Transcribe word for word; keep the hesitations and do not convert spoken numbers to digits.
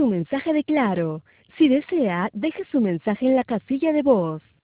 su mensaje de Claro. Si desea, deje su mensaje en la casilla de voz.